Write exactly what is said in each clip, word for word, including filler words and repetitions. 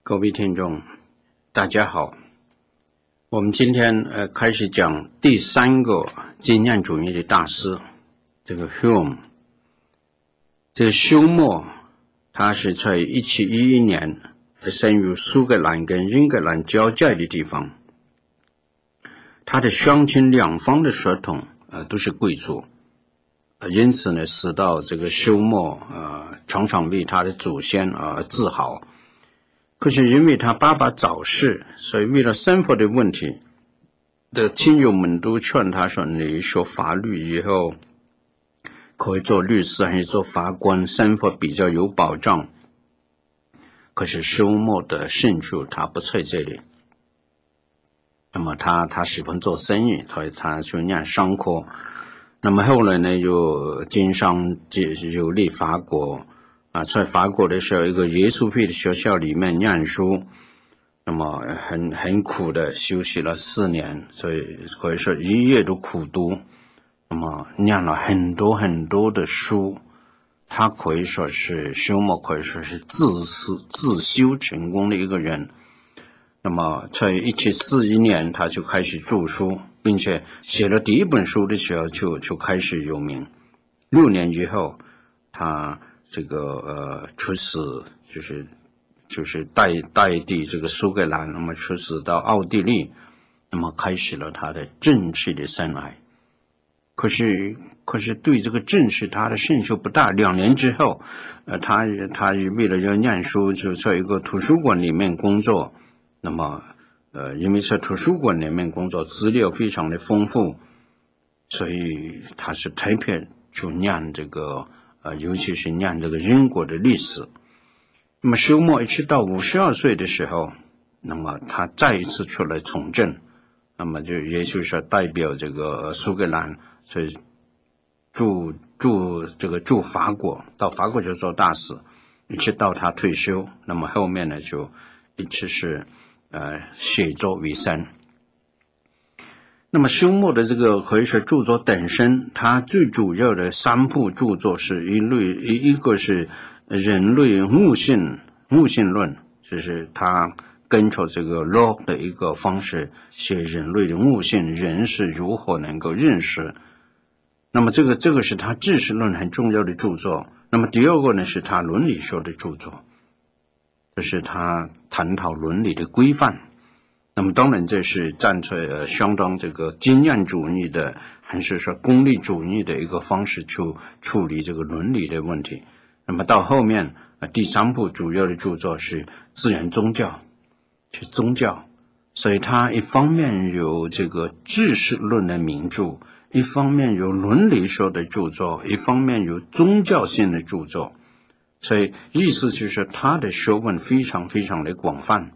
各位听众，大家好。我们今天呃开始讲第三个经验主义的大师，这个 Hume。这个休谟，他是在一七一一年生于苏格兰跟英格兰交界的地方。他的乡亲两方的血统呃都是贵族，呃、因此呢，使到这个休谟呃常常为他的祖先而、呃、自豪。可是因为他爸爸早逝，所以为了生活的问题，的亲友们都劝他说：“你学法律以后，可以做律师，还是做法官，生活比较有保障。”可是休谟的兴趣他不在这里。那么他他喜欢做生意，所以他就念商科。那么后来呢，又经商游历法国。啊，在法国的时候，一个耶稣会的学校里面念书，那么很很苦的休息了四年，所以可以说一夜都苦读，那么念了很多很多的书。他可以说是休谟，可以说是自私自修成功的一个人。那么在一七四一年，他就开始著书，并且写了第一本书的时候就就开始有名。六年以后，他这个呃出使就是就是代代替这个苏格兰，那么出使到奥地利，那么开始了他的政治的生涯。可是可是对这个政治他的兴趣不大。两年之后，呃他他为了要念书，就在一个图书馆里面工作。那么呃因为在图书馆里面工作，资料非常的丰富，所以他是特别就念这个。呃，尤其是念这个英国的历史。那么休谟一直到五十二岁的时候，那么他再一次出来从政，那么就也就是说代表这个苏格兰，所以驻驻这个驻法国，到法国就做大使，一直到他退休。那么后面呢，就一直是呃写作为生。那么休谟的这个可以说著作等身，他最主要的三部著作是一类一一个是人类悟性悟性论，就是他跟着这个 Locke 的一个方式写人类的悟性，人是如何能够认识。那么这个这个是他知识论很重要的著作。那么第二个呢，是他伦理学的著作，就是他探讨伦理的规范。那么当然这是站在呃相当这个经验主义的，还是说功利主义的一个方式去处理这个伦理的问题。那么到后面呃第三部主要的著作是自然宗教，是宗教。所以他一方面有这个知识论的名著，一方面有伦理学的著作，一方面有宗教性的著作。所以意思就是他的学问非常非常的广泛。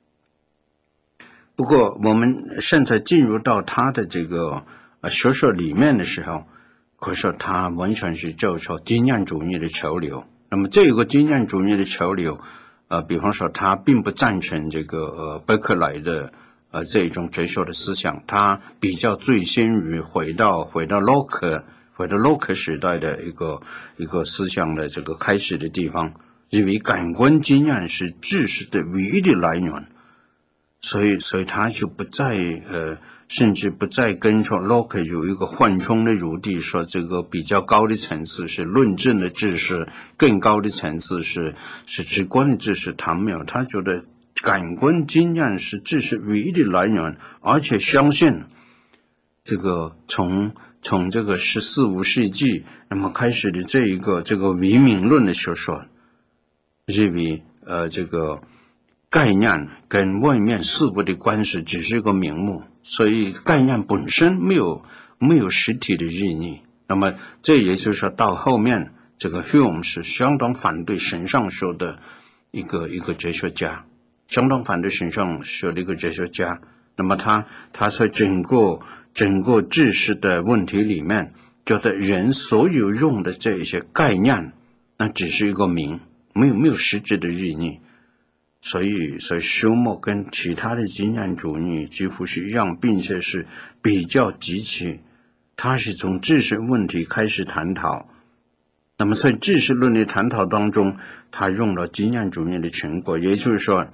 不过我们现在进入到他的这个呃学说里面的时候，可以说他完全是照着经验主义的潮流。那么这个经验主义的潮流，呃，比方说他并不赞成这个呃伯克莱的呃这种哲学的思想，他比较醉心于回到回到洛克回到洛克时代的一个一个思想的这个开始的地方，认为感官经验是知识的唯一的来源。所以，所以他就不再呃，甚至不再跟着 Locke 有一个缓冲的余地，说这个比较高的层次是论证的知识，更高的层次是是直观的知识。他没有，他觉得感官经验是知识唯一的来源，而且相信这个从从这个十四五世纪那么开始的这一个这个唯名论的学说，认为呃这个。概念跟外面事物的关系只是个名目，所以概念本身没有没有实体的意义。那么这也就是说到后面这个 Hume 是相当反对神上学的一个一个哲学家，相当反对神上学的一个哲学家。那么他他在整个整个知识的问题里面，觉得人所有用的这一些概念，那只是一个名，没有没有实质的意义。所以，所以休谟跟其他的经验主义几乎是一样，并且是比较积极。他是从知识问题开始探讨，那么在知识论的探讨当中，他用了经验主义的成果，也就是说，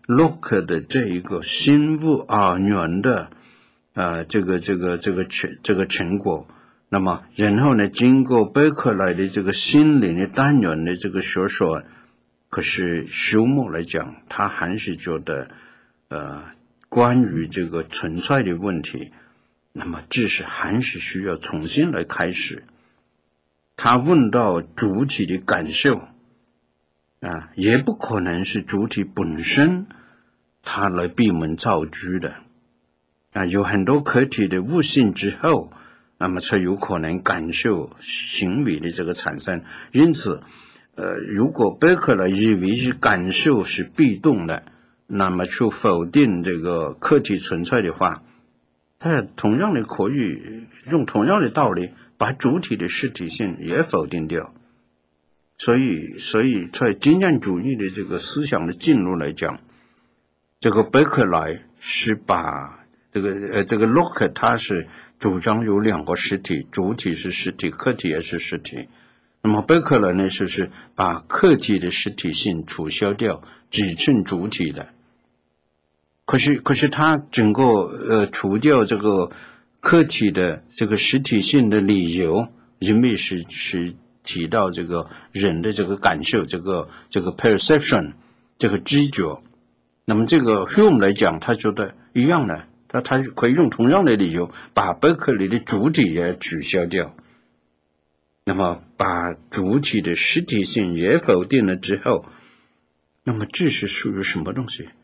Locke 的这一个心物而源的呃这个这个这个成这个成果，那么然后呢，经过贝克莱的这个心灵的单元的这个学说，可是休谟来讲，他还是觉得呃关于这个存在的问题，那么知识还是需要重新来开始。他问到主体的感受啊，也不可能是主体本身他来闭门造车的啊，有很多客体的悟性之后，那么才有可能感受行为的这个产生。因此呃，如果贝克莱认为是感受是被动的，那么去否定这个客体存在的话，他同样的可以用同样的道理把主体的实体性也否定掉。所以所以在经验主义的这个思想的进入来讲，这个贝克莱是把这个呃这个 Locke 他是主张有两个实体，主体是实体，客体也是实体。那么贝克莱呢，就是把客体的实体性取消掉，只剩主体的。可是可是他整个呃除掉这个客体的这个实体性的理由，因为是是提到这个人的这个感受，这个这个 perception 这个知觉。那么这个 Hume 来讲，他觉得一样的，他他可以用同样的理由把贝克莱的主体也取消掉。那么把主体的实体性也否定了之后，那么知识属于什么东西？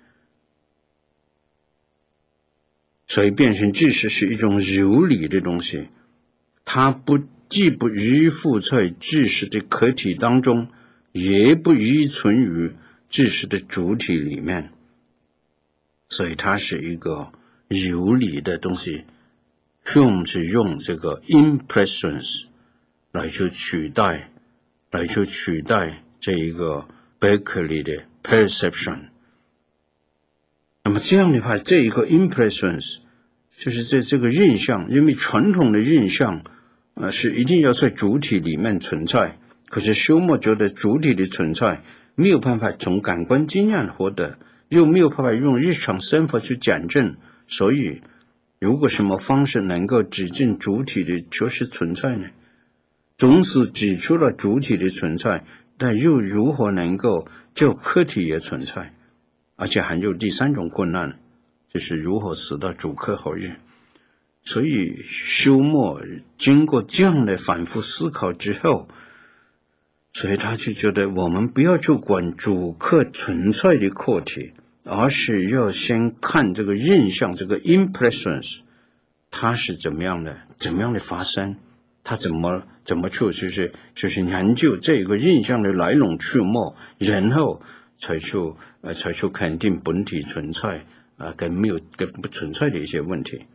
所以变成知识是一种有理的东西，它不既不依附在知识的客体当中，也不依存于知识的主体里面，所以它是一个有理的东西。Hume 是用这个 impressions来去取代，来去取代这一个贝克莱的 perception。那么这样的话，这一个 impressions 就是这这个印象，因为传统的印象，呃，是一定要在主体里面存在。可是休谟觉得主体的存在没有办法从感官经验获得，又没有办法用日常生活去检证，所以如果什么方式能够指证主体的确实存在呢？总是指出了主体的存在，但又如何能够叫客体也存在？而且还有第三种困难，就是如何使到主客合一。所以休谟经过这样的反复思考之后，所以他就觉得我们不要去管主客存在的课题，而是要先看这个印象，这个 impressions 它是怎么样的，怎么样的发生，它怎么怎么去就是就是研究这个印象的来龙去脉，然后才去呃才去肯定本体存在啊、呃、跟没有跟不存在的一些问题。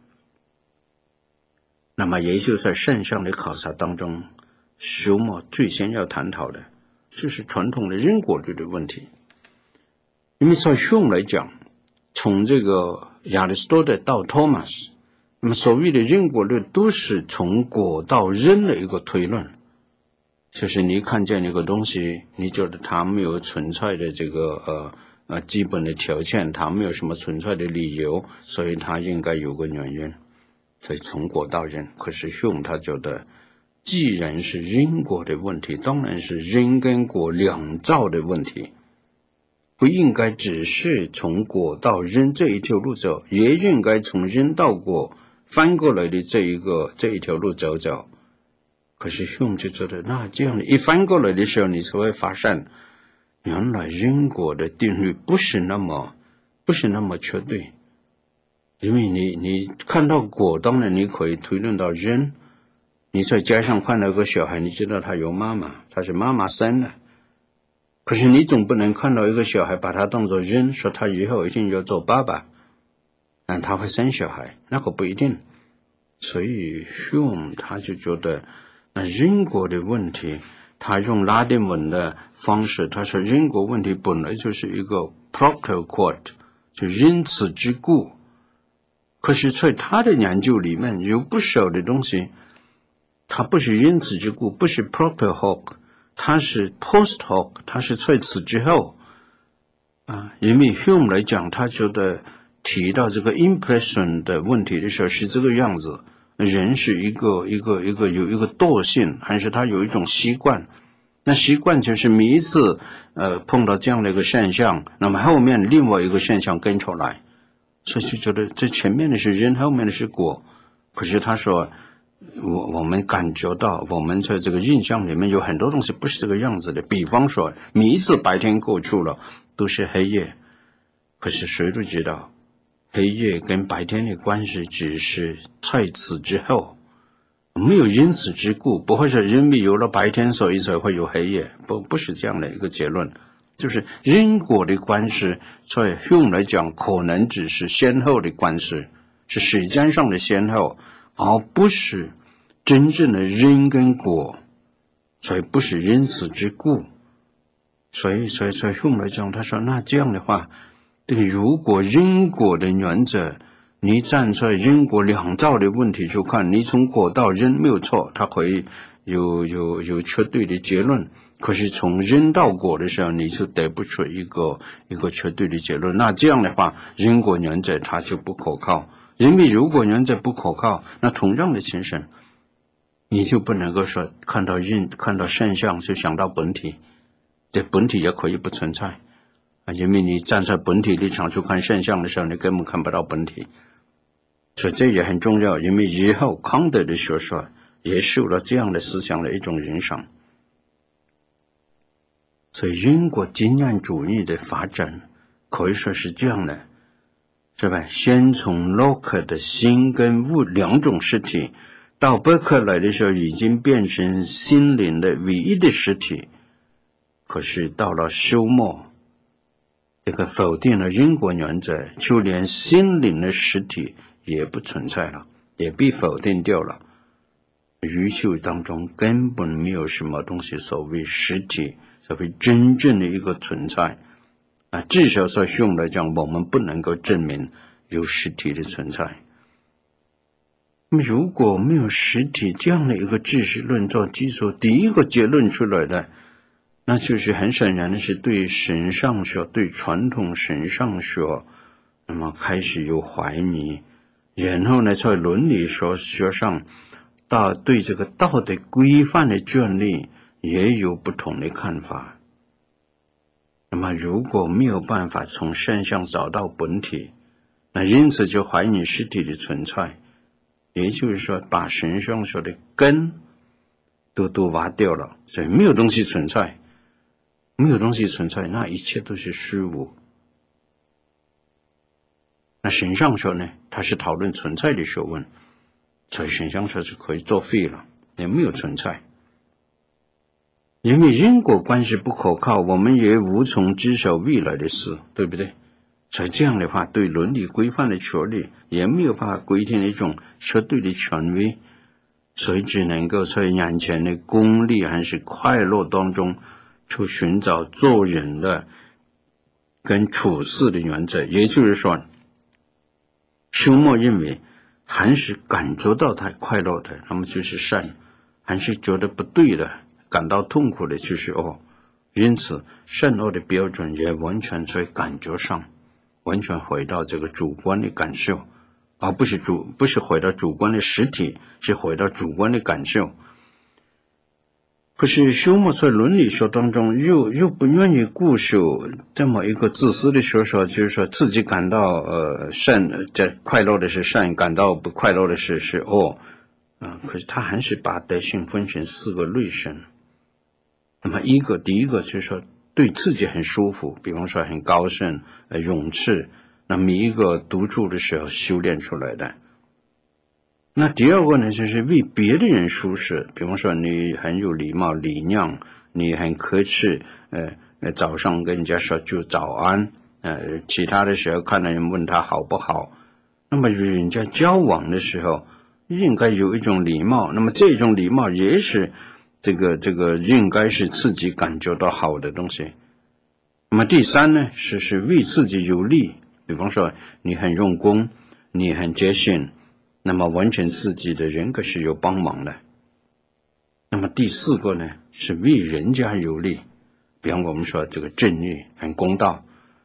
那么也就在现象的考察当中，休谟最先要探讨的就是传统的因果律的问题。因为在Hume来讲，从这个亚里士多德到托马斯，那么所谓的因果律都是从果到因的一个推论，就是你看见一个东西，你觉得它没有存在的这个呃呃基本的条件，它没有什么存在的理由，所以它应该有个原因，所以从果到因。可是Hume他觉得，既然是因果的问题，当然是因跟果两造的问题，不应该只是从果到因这一条路走，也应该从因到果翻过来的这一个这一条路走走。可是Hume就觉得，那这样一翻过来的时候，你才会发现，原来因果的定律不是那么不是那么绝对。因为你你看到果，当然你可以推论到因，你在街上看到个小孩，你知道他有妈妈，他是妈妈生的。可是你总不能看到一个小孩把他当作因，说他以后一定要做爸爸，但他会生小孩，那个不一定。所以Hume他就觉得，那因果的问题，他用拉丁文的方式，他说因果问题本来就是一个 propter quod， 就因此之故。可是在他的研究里面有不少的东西，它不是因此之故，不是 propter hoc， 它是 post hoc， 它是在此之后。 啊，因为 Hume 来讲，他觉得提到这个 impression 的问题的时候是这个样子，人是一个一个一个有一个惰性，还是他有一种习惯？那习惯就是每一次呃碰到这样的一个现象，那么后面另外一个现象跟出来，所以就觉得这前面的是因，后面的是果。可是他说，我我们感觉到我们在这个印象里面有很多东西不是这个样子的，比方说每一次白天过去了都是黑夜，可是谁都知道黑夜跟白天的关系只是在此之后，没有因此之故，不会是因为有了白天所以才会有黑夜，不不是这样的一个结论。就是因果的关系，在 Hume 来讲可能只是先后的关系，是时间上的先后，而不是真正的因跟果，所以不是因此之故。所以所以在 Hume 来讲，他说那这样的话，这个如果因果的原则，你站在因果两造的问题去看，你从果到因没有错，它可以有有有绝对的结论。可是从因到果的时候，你就得不出一个一个绝对的结论。那这样的话，因果原则它就不可靠。因为如果原则不可靠，那同样的情形，你就不能够说看到因看到现象就想到本体，这本体也可以不存在啊，因为你站在本体立场去看现象的时候，你根本看不到本体。所以这也很重要，因为以后康德的学说也受了这样的思想的一种影响。所以因果经验主义的发展可以说是这样的，是吧？先从洛克的心跟物两种实体，到伯克来的时候已经变成心灵的唯一的实体。可是到了休谟，这个否定了因果原则，就连心灵的实体也不存在了，也被否定掉了。宇宙当中根本没有什么东西所谓实体，所谓真正的一个存在啊，至少在用来讲，我们不能够证明有实体的存在。那么如果没有实体这样的一个知识论做基础，第一个结论出来的，那就是很显然的是对神上学，对传统神上学，那么开始有怀疑，然后呢，在伦理学学上，到对这个道德规范的建立也有不同的看法。那么如果没有办法从现象找到本体，那因此就怀疑实体的存在，也就是说把神上学的根都都挖掉了，所以没有东西存在，没有东西存在，那一切都是虚无。那神上学呢，它是讨论存在的学问，所以神上学是可以作废了，也没有存在。因为因果关系不可靠，我们也无从知晓未来的事，对不对？所以这样的话，对伦理规范的确立也没有办法规定一种绝对的权威，所以只能够在眼前的功利还是快乐当中去寻找做人的跟处事的原则。也就是说，休谟认为还是感觉到他快乐的，那么就是善，还是觉得不对的，感到痛苦的就是恶。因此善恶的标准也完全在感觉上，完全回到这个主观的感受，而不是主不是回到主观的实体，是回到主观的感受。可是休谟在伦理学当中又又不愿意固守这么一个自私的学说，就是说自己感到呃善，这快乐的是善，感到不快乐的是是恶啊、呃。可是他还是把德性分成四个类型。那么一个第一个就是说对自己很舒服，比方说很高兴、呃勇气，那每一个独处的时候修炼出来的。那第二个呢，就是为别的人舒适，比方说你很有礼貌礼让，你很客气，呃早上跟人家说就早安，呃其他的时候看到人问他好不好，那么与人家交往的时候应该有一种礼貌，那么这种礼貌也是这个这个应该是自己感觉到好的东西。那么第三呢，是是为自己有利，比方说你很用功，你很节省，那么完全自己的人格是有帮忙的。那么第四个呢，是为人家有利，比方我们说这个正义很公道，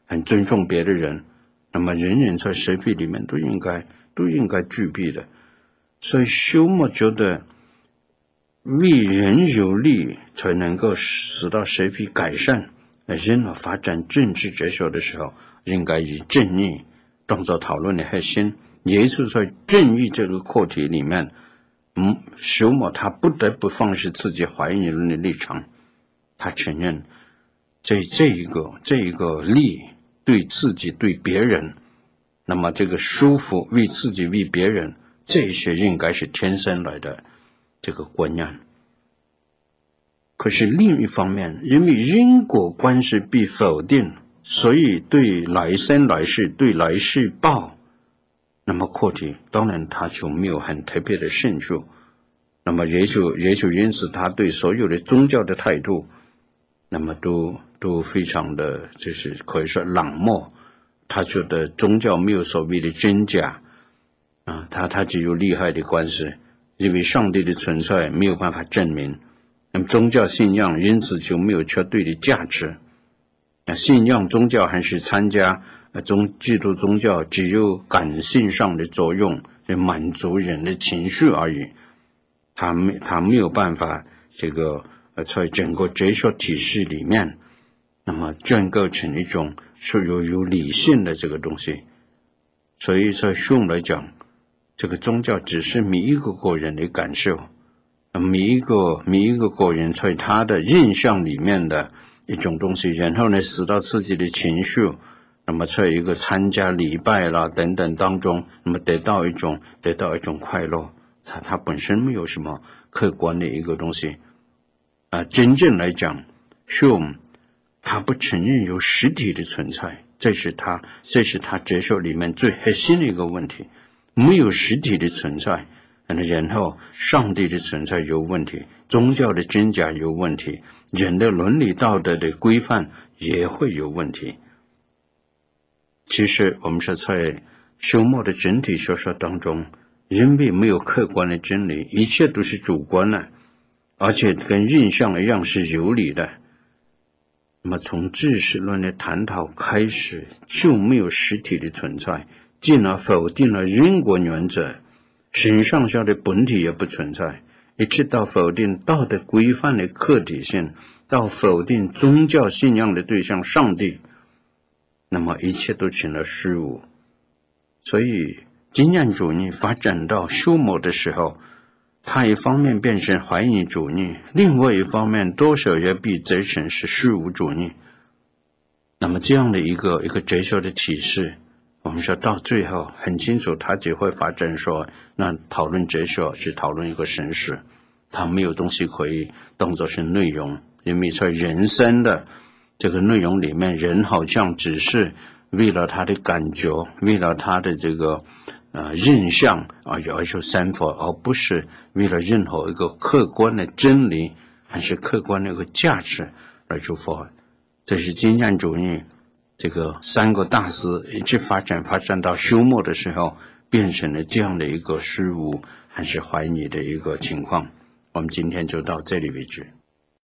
很尊重别的人，那么人人在社会里面都应该都应该具备的。所以休谟觉得为人有利才能够使到社会改善，人类发展政治哲学的时候，应该以正义当作讨论的核心。也就是在正义这个课题里面，嗯，休谟他不得不放弃自己怀疑论的立场，他承认这这一个这一个利对自己对别人，那么这个舒服为自己为别人，这些应该是天生来的这个观念。可是另一方面，因为因果关系被否定，所以对来生来世对来世报，那么课题当然他就没有很特别的兴趣。那么也就也就因此他对所有的宗教的态度，那么都都非常的就是可以说冷漠。他觉得宗教没有所谓的真假啊，他他只有利害的关系，因为上帝的存在没有办法证明，那么宗教信仰因此就没有绝对的价值。那信仰宗教还是参加宗基督宗教，只有感性上的作用，满足人的情绪而已。他没他没有办法这个呃在整个哲学体系里面，那么建构成一种是有有理性的这个东西。所以在休谟来讲，这个宗教只是每一个个人的感受，每一个每一个个人在他的印象里面的一种东西，然后呢使到自己的情绪，那么在一个参加礼拜啦等等当中，那么得到一种得到一种快乐。它它本身没有什么客观的一个东西啊。真正来讲，休谟他不承认有实体的存在，这是他这是他哲学里面最核心的一个问题。没有实体的存在，然后上帝的存在有问题，宗教的真假有问题，人的伦理道德的规范也会有问题。其实我们说在休谟的整体学说当中，因为没有客观的真理，一切都是主观的，而且跟印象一样是有理的。那么从知识论的探讨开始，就没有实体的存在，进而否定了因果原则，形上下的本体也不存在，一直到否定道德规范的客体性，到否定宗教信仰的对象上帝，那么一切都成了虚无。所以经验主义发展到休谟的时候，他一方面变成怀疑主义，另外一方面多少也被折成是虚无主义。那么这样的一个一个哲学的体系，我们说到最后很清楚，他只会发展说，那讨论哲学是讨论一个形式，他没有东西可以当作是内容。因为在人生的这个内容里面，人好像只是为了他的感觉，为了他的这个呃印象而要求生活，而不是为了任何一个客观的真理还是客观的一个价值而出发。这是经验主义这个三个大师一直发展发展到休谟的时候，变成了这样的一个虚无还是怀疑的一个情况。我们今天就到这里为止。